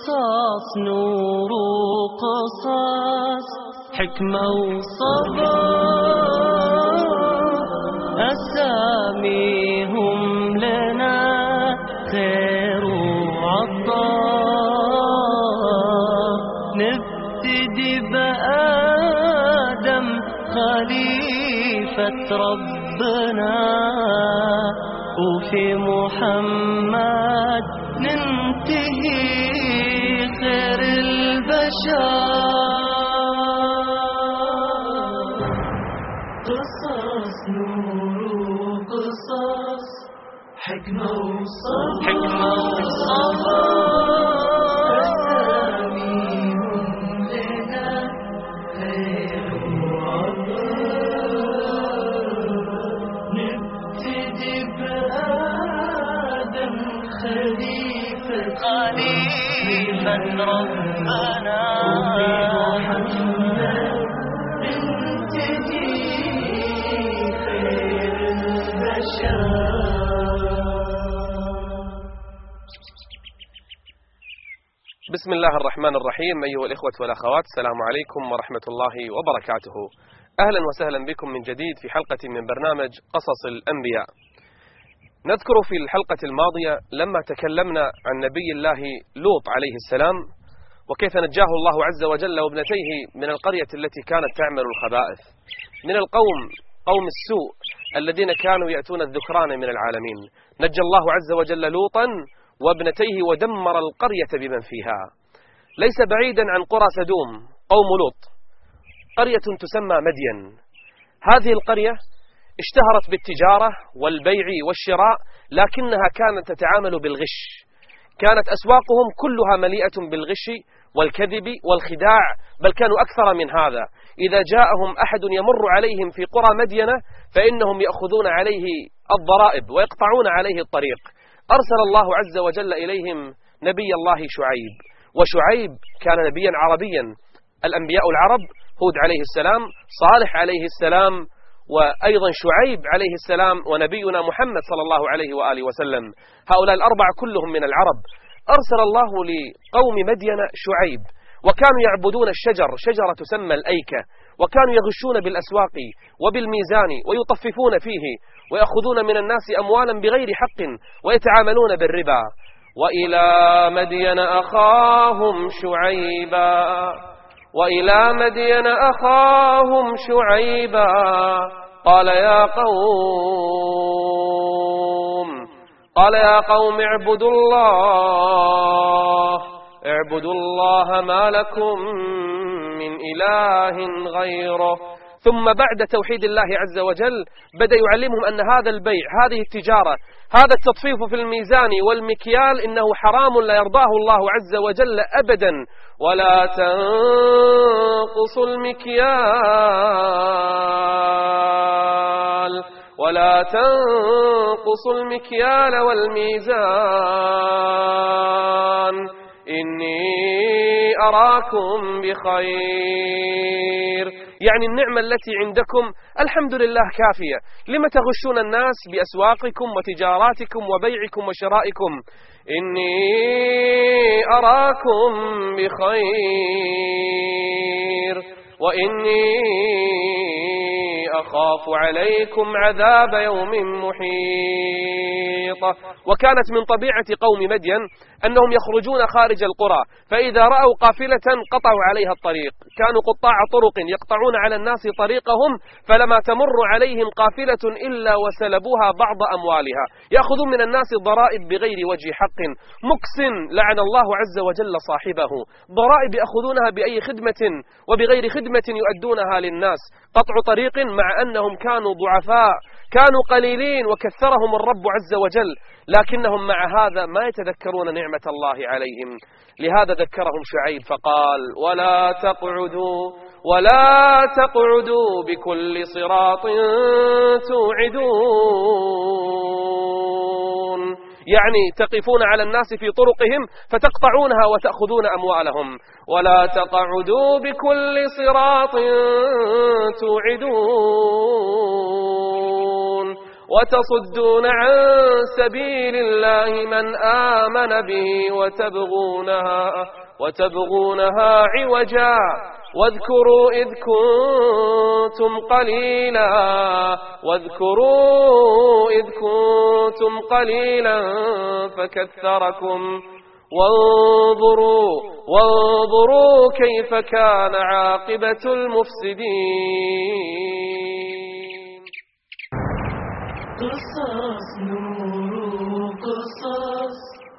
قصاص نور قصاص حكمة وصبر أساميهم لنا خير وعطاء نبتدي بآدم خليفة ربنا وفي محمد ننتهي خير البشر قصص نور وقصص حكمة وصبر أساميهم لنا خير وعطاء نبتدي بآدم خليفة ربنا ننتهي خير البشر. بسم الله الرحمن الرحيم. أيها الإخوة والأخوات، السلام عليكم ورحمة الله وبركاته. أهلا وسهلا بكم من جديد في حلقة من برنامج قصص الأنبياء. نذكر في الحلقة الماضية لما تكلمنا عن نبي الله لوط عليه السلام وكيف نجاه الله عز وجل وابنتيه من القرية التي كانت تعمل الخبائث من القوم قوم السوء الذين كانوا يأتون الذكران من العالمين. نجى الله عز وجل لوطا وابنتيه ودمر القرية بمن فيها. ليس بعيدا عن قرى سدوم قوم لوط قرية تسمى مدين. هذه القرية اشتهرت بالتجارة والبيع والشراء، لكنها كانت تتعامل بالغش. كانت أسواقهم كلها مليئة بالغش والكذب والخداع، بل كانوا أكثر من هذا. إذا جاءهم أحد يمر عليهم في قرى مدينة فإنهم يأخذون عليه الضرائب ويقطعون عليه الطريق. أرسل الله عز وجل إليهم نبي الله شعيب، وشعيب كان نبيا عربيا. الأنبياء العرب هود عليه السلام، صالح عليه السلام، وأيضا شعيب عليه السلام، ونبينا محمد صلى الله عليه وآله وسلم. هؤلاء الأربعة كلهم من العرب. أرسل الله لقوم مدين شعيب، وكانوا يعبدون الشجر، شجرة تسمى الأيكة، وكانوا يغشون بالأسواق وبالميزان ويطففون فيه ويأخذون من الناس أموالا بغير حق ويتعاملون بالربا. وإلى مدين أخاهم شعيبا قال يا قوم اعبدوا الله ما لكم من إله غيره. ثم بعد توحيد الله عز وجل بدأ يعلمهم أن هذا البيع، هذه التجارة، هذا التطفيف في الميزان والمكيال إنه حرام لا يرضاه الله عز وجل أبدا. ولا تنقصوا المكيال والميزان إني أراكم بخير. يعني النعمة التي عندكم الحمد لله كافية، لما تغشون الناس بأسواقكم وتجاراتكم وبيعكم وشرائكم؟ إني أراكم بخير وإني أخاف عليكم عذاب يوم محيط. وكانت من طبيعة قوم مدين أنهم يخرجون خارج القرى، فإذا رأوا قافلة قطعوا عليها الطريق. كانوا قطاع طرق يقطعون على الناس طريقهم، فلما تمر عليهم قافلة إلا وسلبوها بعض أموالها. يأخذون من الناس ضرائب بغير وجه حق. مكس لعن الله عز وجل صاحبه. ضرائب يأخذونها بأي خدمة وبغير خدمة يؤدونها للناس. قطع طريق مع أنهم كانوا ضعفاء، كانوا قليلين وكثرهم الرب عز وجل، لكنهم مع هذا ما يتذكرون نعمة الله عليهم. لهذا ذكرهم شعيب فقال ولا تقعدوا بكل صراط توعدون. يعني تقفون على الناس في طرقهم فتقطعونها وتأخذون أموالهم. ولا تقعدوا بكل صراط توعدون وتصدون عن سبيل الله من آمن به وتبغونها عوجا واذكروا إذ كنتم قليلا فكثركم وانظروا كيف كان عاقبة المفسدين. قصص نور قصص،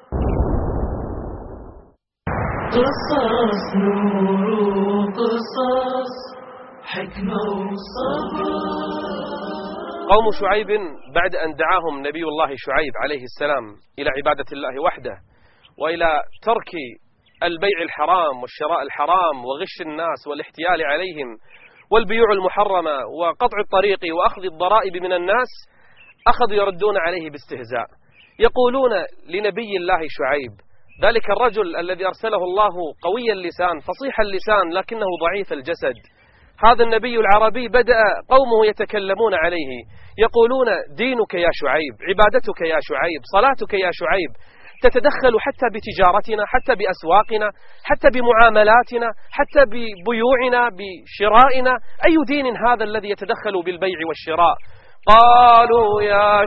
قصص نور قصص، حكمة وصبر. قوم شعيب بعد أن دعاهم نبي الله شعيب عليه السلام إلى عبادة الله وحده وإلى ترك البيع الحرام والشراء الحرام وغش الناس والاحتيال عليهم والبيوع المحرمة وقطع الطريق وأخذ الضرائب من الناس، أخذوا يردون عليه باستهزاء، يقولون لنبي الله شعيب، ذلك الرجل الذي أرسله الله قوي اللسان فصيح اللسان لكنه ضعيف الجسد، هذا النبي العربي بدأ قومه يتكلمون عليه يقولون دينك يا شعيب، عبادتك يا شعيب، صلاتك يا شعيب تتدخل حتى بتجارتنا، حتى بأسواقنا، حتى بمعاملاتنا، حتى ببيوعنا، بشرائنا، أي دين هذا الذي يتدخل بالبيع والشراء؟ قالوا يا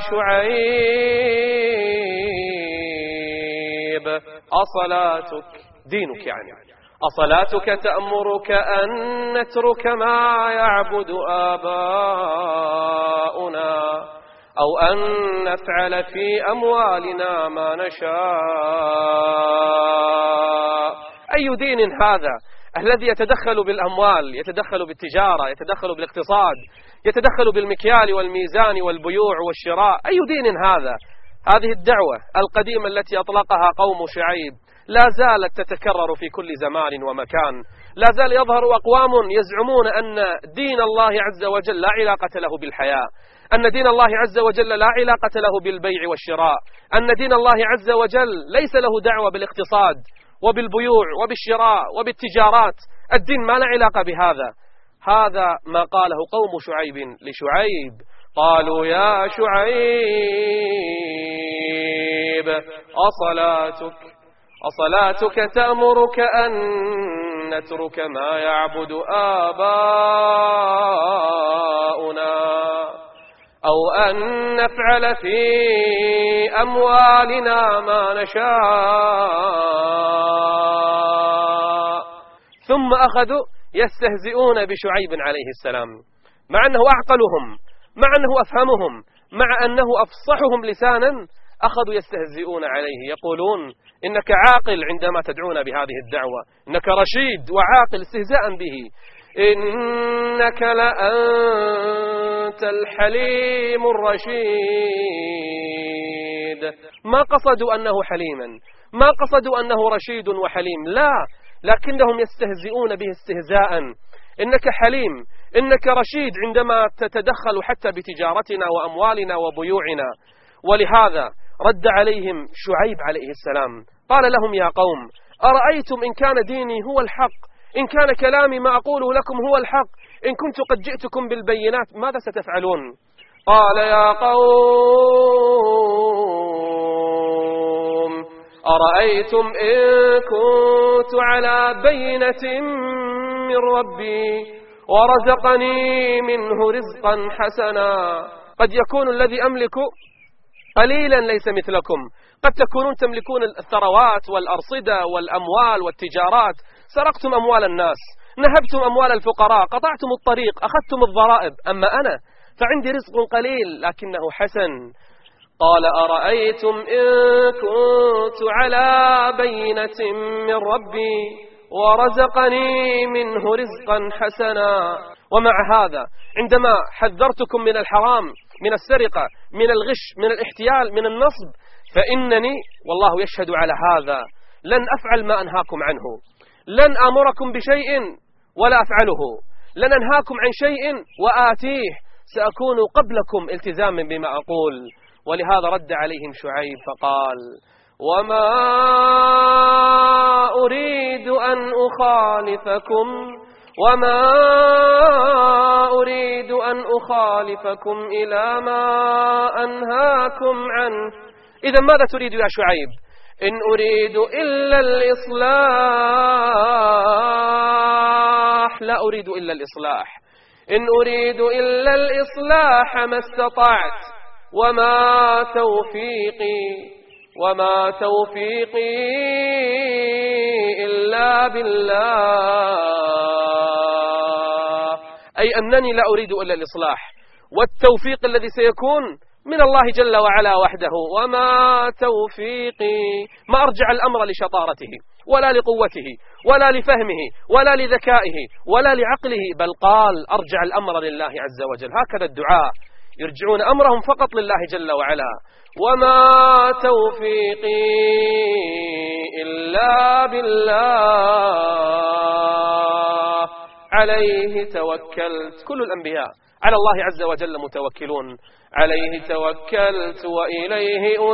شعيب أصلاتك، دينك يعني، أصلاتك تأمرك أن نترك ما يعبد آباؤنا أو أن نفعل في أموالنا ما نشاء؟ أي دين هذا الذي يتدخل بالأموال، يتدخل بالتجارة، يتدخل بالاقتصاد، يتدخل بالمكيال والميزان والبيوع والشراء؟ أي دين هذا؟ هذه الدعوة القديمة التي أطلقها قوم شعيب لا زالت تتكرر في كل زمان ومكان، لا زال يظهر أقوام يزعمون أن دين الله عز وجل لا علاقة له بالحياة، أن دين الله عز وجل لا علاقة له بالبيع والشراء، أن دين الله عز وجل ليس له دعوة بالاقتصاد وبالبيوع وبالشراء وبالتجارات، الدين ما له علاقة بهذا. هذا ما قاله قوم شعيب لشعيب، قالوا يا شعيب أصلاتك تأمرك أن نترك ما يعبد آباؤنا أو أن نفعل في أموالنا ما نشاء؟ ثم أخذوا يستهزئون بشعيب عليه السلام، مع أنه أعقلهم، مع أنه أفهمهم، مع أنه أفصحهم لسانا، أخذوا يستهزئون عليه يقولون إنك عاقل عندما تدعون بهذه الدعوة، إنك رشيد وعاقل، استهزاء به، إنك لأنت الحليم الرشيد. ما قصدوا أنه حليما، ما قصدوا أنه رشيد وحليم، لا، لكنهم يستهزئون به استهزاء. إنك حليم، إنك رشيد عندما تتدخل حتى بتجارتنا وأموالنا وبيوعنا. ولهذا رد عليهم شعيب عليه السلام، قال لهم يا قوم أرأيتم إن كان ديني هو الحق، إن كان كلامي ما أقوله لكم هو الحق، إن كنت قد جئتكم بالبينات ماذا ستفعلون؟ قال يا قوم أرأيتم إن كنت على بينة من ربي ورزقني منه رزقا حسنا. قد يكون الذي أملك قليلا ليس مثلكم، قد تكونون تملكون الثروات والأرصدة والأموال والتجارات، سرقتم أموال الناس، نهبتم أموال الفقراء، قطعتم الطريق، أخذتم الضرائب، أما أنا فعندي رزق قليل لكنه حسن. قال أرأيتم إن كنت على بينة من ربي ورزقني منه رزقا حسنا. ومع هذا عندما حذرتكم من الحرام، من السرقة، من الغش، من الاحتيال، من النصب، فإنني والله يشهد على هذا لن أفعل ما أنهاكم عنه، لن آمركم بشيء ولا أفعله، لن أنهاكم عن شيء وآتيه، سأكون قبلكم التزاما بما أقول. ولهذا رد عليهم شعيب فقال وما أريد أن أخالفكم وما أريد أن أخالفكم إلى ما أنهاكم عنه. إذا ماذا تريد يا شعيب؟ إن أريد إلا الإصلاح، لا أريد إلا الإصلاح، إن أريد إلا الإصلاح ما استطعت، وما توفيقي إلا بالله. أي أنني لا أريد إلا الإصلاح، والتوفيق الذي سيكون من الله جل وعلا وحده. وما توفيقي، ما أرجع الأمر لشطارته ولا لقوته ولا لفهمه ولا لذكائه ولا لعقله، بل قال أرجع الأمر لله عز وجل. هكذا الدعاء، يرجعون أمرهم فقط لله جل وعلا. وما توفيقي إلا بالله عليه توكلت. كل الأنبياء على الله عز وجل متوكلون. عليه توكلت وإليه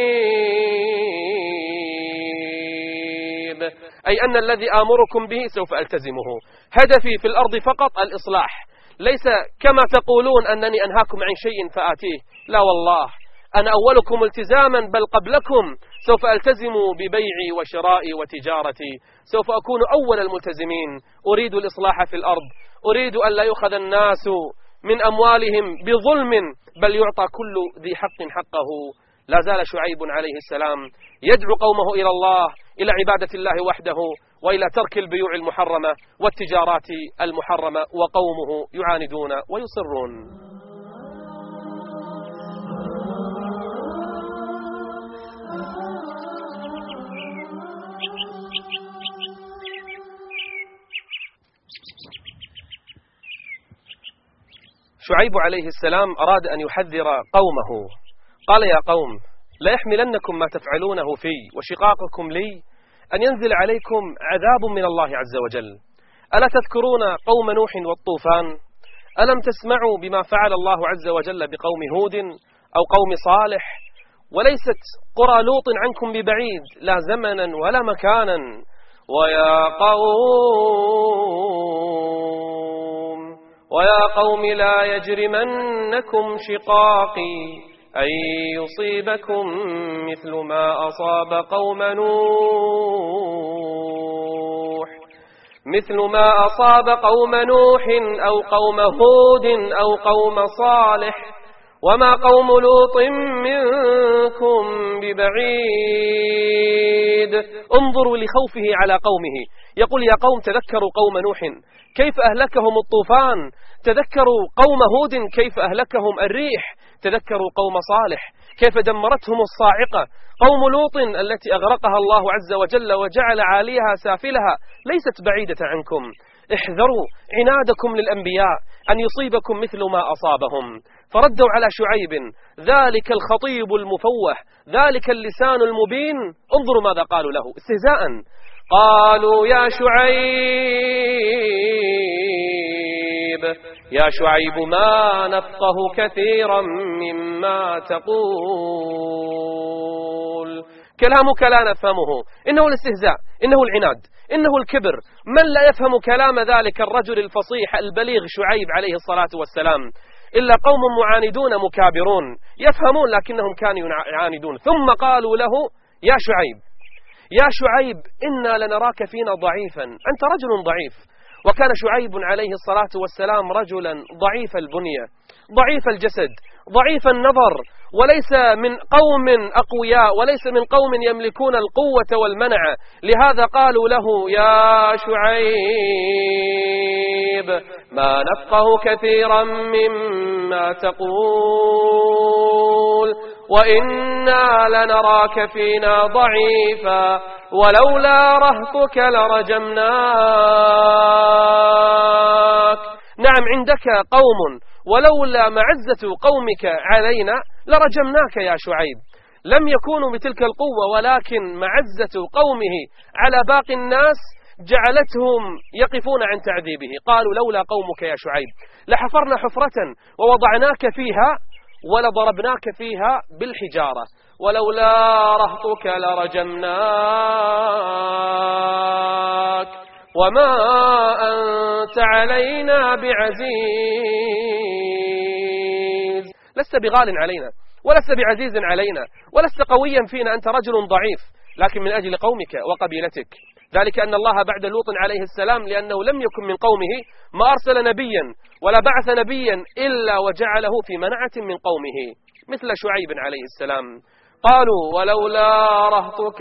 أنيب، أي أن الذي آمركم به سوف ألتزمه. هدفي في الأرض فقط الإصلاح، ليس كما تقولون أنني أنهاكم عن شيء فآتيه، لا والله، أنا أولكم التزاما، بل قبلكم سوف ألتزم ببيعي وشرائي وتجارتي، سوف أكون أول الملتزمين. أريد الإصلاح في الأرض، أريد أن لا يؤخذ الناس من أموالهم بظلم، بل يعطى كل ذي حق حقه. لا زال شعيب عليه السلام يدعو قومه إلى الله، إلى عبادة الله وحده، وإلى ترك البيوع المحرمة والتجارات المحرمة، وقومه يعاندون ويصرون. شعيب عليه السلام أراد أن يحذر قومه، قال يا قوم لا يحملنكم ما تفعلونه في وشقاقكم لي أن ينزل عليكم عذاب من الله عز وجل. ألا تذكرون قوم نوح والطوفان؟ ألم تسمعوا بما فعل الله عز وجل بقوم هود أو قوم صالح؟ وليست قرى لوط عنكم ببعيد، لا زمنا ولا مكانا. ويا قوم لا يجرمنكم شقاقي أن يصيبكم مثل ما أصاب قوم نوح أو قوم هود أو قوم صالح، وما قوم لوط منكم ببعيد. انظروا لخوفه على قومه، يقول يا قوم تذكروا قوم نوح كيف أهلكهم الطوفان، تذكروا قوم هود كيف أهلكهم الريح، تذكروا قوم صالح كيف دمرتهم الصاعقة، قوم لوط التي أغرقها الله عز وجل وجعل عاليها سافلها ليست بعيدة عنكم. احذروا عنادكم للأنبياء أن يصيبكم مثل ما أصابهم. فردوا على شعيب ذلك الخطيب المفوه، ذلك اللسان المبين. انظروا ماذا قالوا له استهزاء، قالوا يا شعيب ما نفقه كثيرا مما تقول. كلامك لا نفهمه. إنه الاستهزاء، إنه العناد، إنه الكبر. من لا يفهم كلام ذلك الرجل الفصيح البليغ شعيب عليه الصلاة والسلام إلا قوم معاندون مكابرون يفهمون، لكنهم كانوا يعاندون. ثم قالوا له يا شعيب إنا لنراك فينا ضعيفا، أنت رجل ضعيف. وكان شعيب عليه الصلاة والسلام رجلا ضعيف البنية، ضعيف الجسد، ضعيف النظر، وليس من قوم أقوياء، وليس من قوم يملكون القوة والمنع. لهذا قالوا له يا شعيب ما نفقه كثيرا مما تقول وإنا لنراك فينا ضعيفا ولولا رهطك لرجمناك. نعم عندك قوم، ولولا معزة قومك علينا لرجمناك يا شعيب. لم يكونوا بتلك القوة، ولكن معزة قومه على باقي الناس جعلتهم يقفون عن تعذيبه. قالوا لولا قومك يا شعيب لحفرنا حفرة ووضعناك فيها ولضربناك فيها بالحجارة ولولا رهطك لرجمناك وما أنت أنت علينا بعزيز. لست بغال علينا، ولست بعزيز علينا، ولست قويا فينا، أنت رجل ضعيف، لكن من أجل قومك وقبيلتك. ذلك أن الله بعد لوط عليه السلام لأنه لم يكن من قومه ما أرسل نبيا ولا بعث نبيا إلا وجعله في منعة من قومه، مثل شعيب عليه السلام. قالوا ولولا رهطك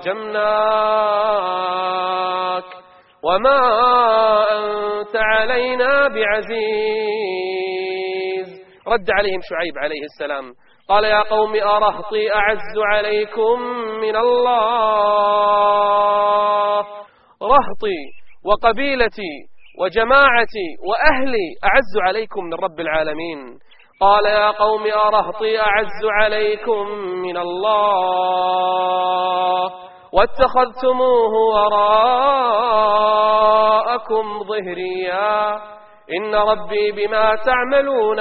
لرجمناك وما أنت علينا بعزيز. رد عليهم شعيب عليه السلام قال يا قوم أرهطي أعز عليكم من الله، رهطي وقبيلتي وجماعتي وأهلي أعز عليكم من رب العالمين. قال يا قوم أرهطي أعز عليكم من الله واتخذتموه وراءكم ظهريا إن ربي بما تعملون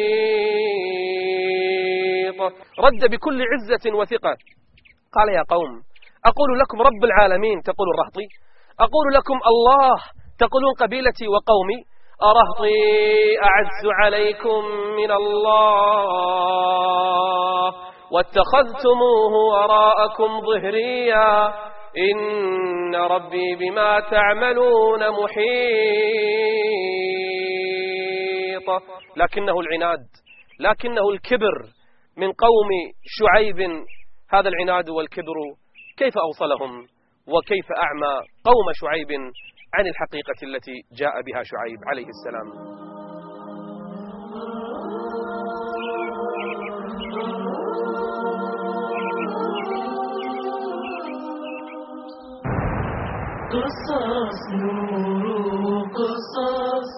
محيط. رد بكل عزة وثقة قال يا قوم أقول لكم رب العالمين تقولون رهطي، أقول لكم الله تقولون قبيلتي وقومي، أرهطي أعز عليكم من الله واتخذتموه وراءكم ظهريا إن ربي بما تعملون محيط. لكنه العناد، لكنه الكبر من قوم شعيب، هذا العناد والكبر كيف أوصلهم وكيف أعمى قوم شعيب عن الحقيقة التي جاء بها شعيب عليه السلام. قصص نور قصص،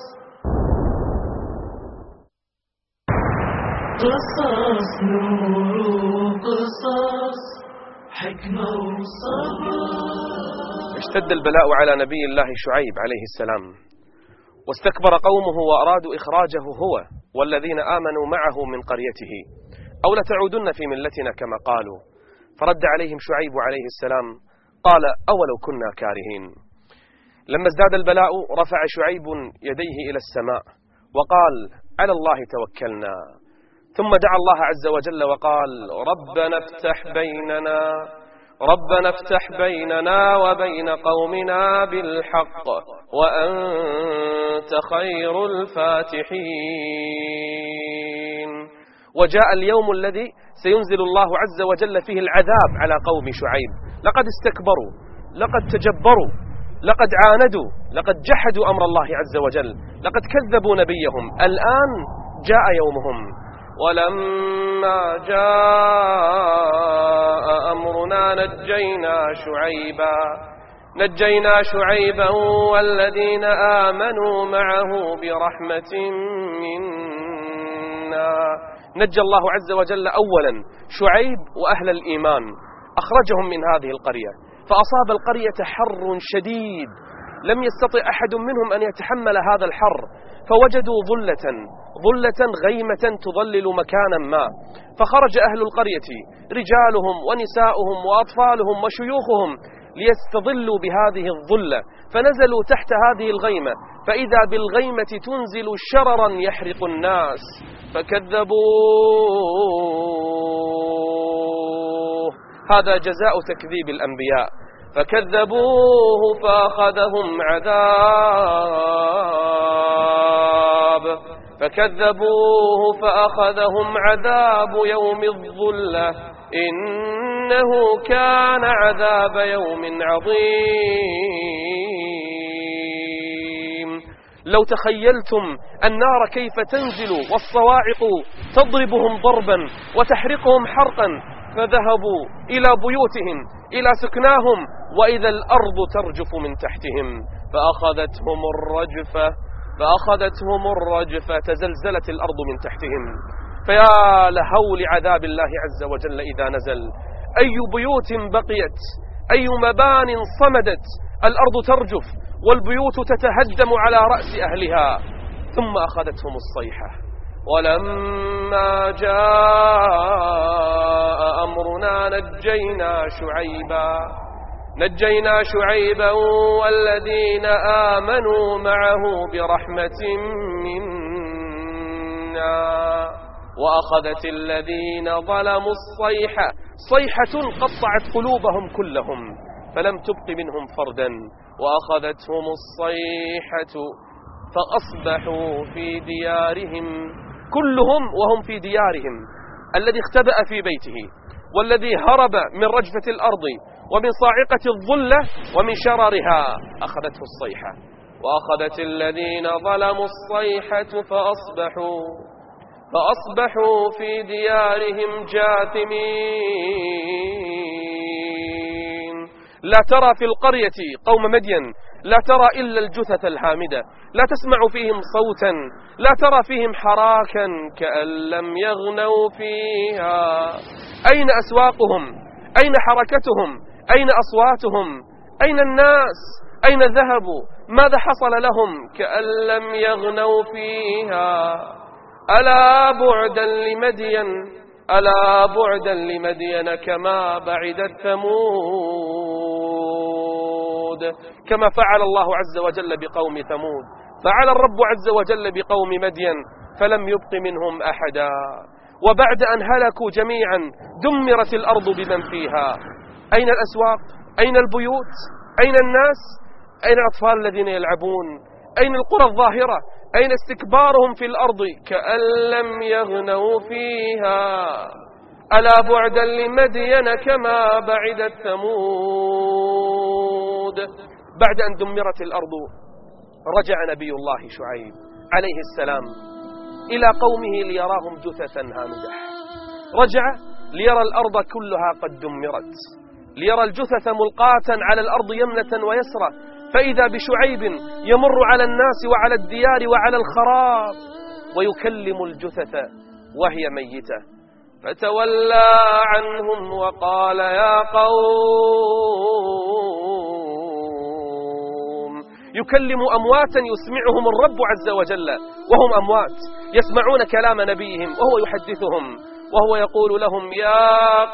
قصص نور قصص، حكمة وصبر. اشتد البلاء على نبي الله شعيب عليه السلام، واستكبر قومه وأرادوا إخراجه هو والذين آمنوا معه من قريته، أو لتعودن في ملتنا كما قالوا. فرد عليهم شعيب عليه السلام قال أولو كنا كارهين. لما ازداد البلاء رفع شعيب يديه إلى السماء وقال على الله توكلنا، ثم دعا الله عز وجل وقال ربنا افتح بيننا وبين قومنا بالحق وأنت خير الفاتحين. وجاء اليوم الذي سينزل الله عز وجل فيه العذاب على قوم شعيب. لقد استكبروا، لقد تجبروا، لقد عاندوا، لقد جحدوا أمر الله عز وجل، لقد كذبوا نبيهم. الآن جاء يومهم. ولما جاء أمرنا نجينا شعيبا والذين آمنوا معه برحمة منا. نجى الله عز وجل أولا شعيب وأهل الإيمان، أخرجهم من هذه القرية، فأصاب القرية حر شديد لم يستطع أحد منهم أن يتحمل هذا الحر، فوجدوا ظلة غيمة تظلل مكانا ما، فخرج أهل القرية رجالهم ونساؤهم وأطفالهم وشيوخهم ليستظلوا بهذه الظلة، فنزلوا تحت هذه الغيمة فإذا بالغيمة تنزل شررا يحرق الناس فكذبوه. هذا جزاء تكذيب الأنبياء. فكذبوه فأخذهم عذاب يوم الظلة إنه كان عذاب يوم عظيم. لو تخيلتم النار كيف تنزل والصواعق تضربهم ضربا وتحرقهم حرقا، فذهبوا إلى بيوتهم إلى سكناهم وإذا الأرض ترجف من تحتهم فأخذتهم الرجفة تزلزلت الأرض من تحتهم. فيا لهول عذاب الله عز وجل إذا نزل. أي بيوت بقيت، أي مبان صمدت، الأرض ترجف والبيوت تتهدم على رأس أهلها. ثم أخذتهم الصيحة. ولما جاء أمرنا نجينا شعيبا والذين آمنوا معه برحمة منا وأخذت الذين ظلموا الصيحة صيحة قطعت قلوبهم كلهم فلم تبق منهم فردا وأخذتهم الصيحة فأصبحوا في ديارهم كلهم وهم في ديارهم. الذي اختبأ في بيته والذي هرب من رجفة الأرض ومن صاعقة الظلة ومن شررها أخذته الصيحة وأخذت الذين ظلموا الصيحة فأصبحوا في ديارهم جاثمين. لا ترى في القرية قوم مدين، لا ترى إلا الجثث الهامدة، لا تسمع فيهم صوتا، لا ترى فيهم حراكا كأن لم يغنوا فيها. أين أسواقهم؟ أين حركتهم؟ أين أصواتهم؟ أين الناس؟ أين ذهبوا؟ ماذا حصل لهم كأن لم يغنوا فيها؟ ألا بعدا لمدين، ألا بعدا لمدين كما بعدت ثمود. كما فعل الله عز وجل بقوم ثمود فعل الرب عز وجل بقوم مدين فلم يبق منهم أحدا. وبعد أن هلكوا جميعا دمرت الأرض بمن فيها. أين الأسواق؟ أين البيوت؟ أين الناس؟ أين الأطفال الذين يلعبون؟ أين القرى الظاهرة؟ أين استكبارهم في الأرض كأن لم يغنوا فيها؟ ألا بعدا لمدين كما بعدت ثمود. بعد أن دمرت الأرض رجع نبي الله شعيب عليه السلام إلى قومه ليراهم جثثا هامدة. رجع ليرى الأرض كلها قد دمرت، ليرى الجثث ملقاة على الأرض يمنة ويسرى، فإذا بشعيب يمر على الناس وعلى الديار وعلى الخراب ويكلم الجثث وهي ميتة. فتولى عنهم وقال يا قوم، يكلم أمواتا يسمعهم الرب عز وجل وهم أموات يسمعون كلام نبيهم وهو يحدثهم وهو يقول لهم يا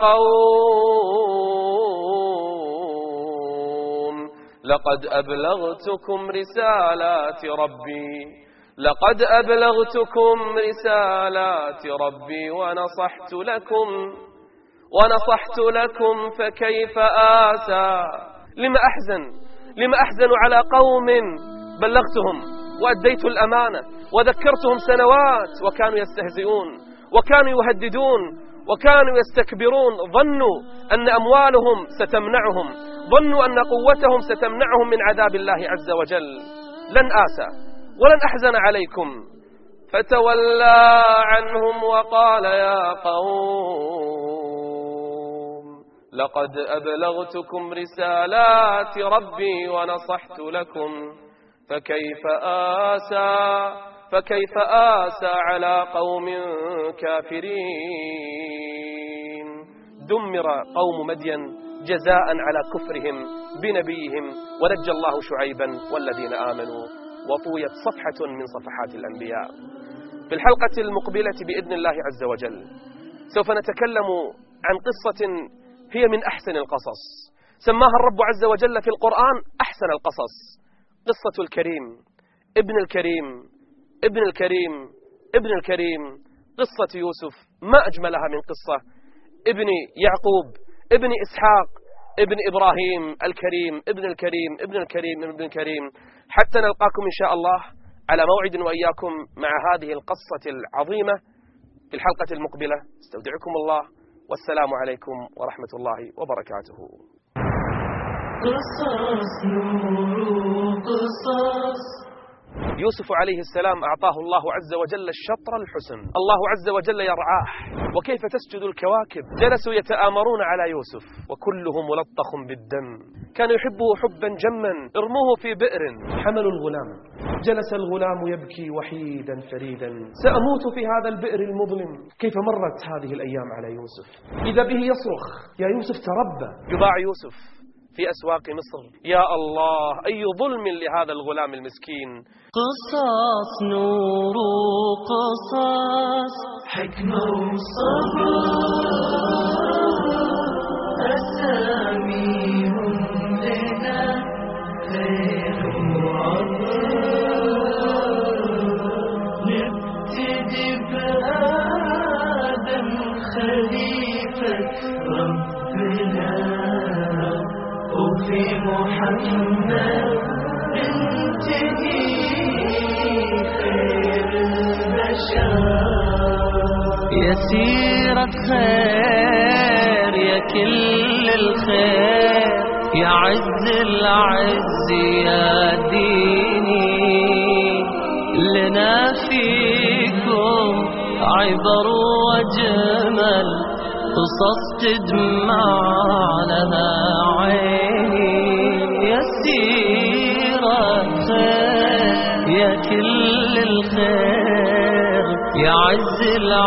قوم لقد أبلغتكم رسالات ربي، لقد أبلغتكم رسالات ربي ونصحت لكم فكيف آسى. لما أحزن على قوم بلغتهم وأديت الأمانة وذكرتهم سنوات وكانوا يستهزئون وكانوا يهددون وكانوا يستكبرون، ظنوا أن أموالهم ستمنعهم، ظنوا أن قوتهم ستمنعهم من عذاب الله عز وجل. لن آسى ولن أحزن عليكم. فتولى عنهم وقال يا قوم لقد أبلغتكم رسالات ربي ونصحت لكم فكيف آسى على قوم كافرين. دمر قوم مدين جزاء على كفرهم بنبيهم، ونجى الله شعيبا والذين آمنوا وطويت صفحة من صفحات الأنبياء. في الحلقة المقبلة بإذن الله عز وجل سوف نتكلم عن قصة هي من أحسن القصص، سماها الرب عز وجل في القرآن أحسن القصص، قصة الكريم ابن الكريم ابن الكريم ابن الكريم، قصة يوسف. ما أجملها من قصة ابن يعقوب ابن إسحاق ابن إبراهيم الكريم ابن الكريم ابن الكريم ابن الكريم. حتى نلقاكم إن شاء الله على موعد وإياكم مع هذه القصة العظيمة في الحلقة المقبلة. استودعكم الله والسلام عليكم ورحمة الله وبركاته. قصص نور قصص. يوسف عليه السلام أعطاه الله عز وجل الشطر الحسن، الله عز وجل يرعاه. وكيف تسجد الكواكب، جلسوا يتآمرون على يوسف وكله ملطخ بالدم، كان يحبه حبا جما. ارموه في بئر، حملوا الغلام، جلس الغلام يبكي وحيدا فريدا، سأموت في هذا البئر المظلم. كيف مرت هذه الأيام على يوسف، إذا به يصرخ يا يوسف تربى. يباع يوسف في أسواق مصر. يا الله أي ظلم لهذا الغلام المسكين. قصص نور قصص، حكمة وصبر، أساميهم خير نبتدي بآدم خليفة ربنا، وفي محمد ننتهي خير البشر. يا سيرة خير يا كل الخير، يا عز العز يا ديني، لنا فيكم عبر وجمل، قصص تدمع لها عيني. يا سيرة خير يا كل الخير، يا عز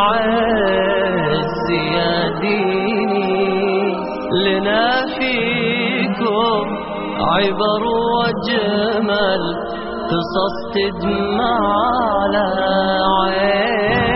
العز يا ديني، لنا فيكم عبر وجمل، قصص تدمع على عين.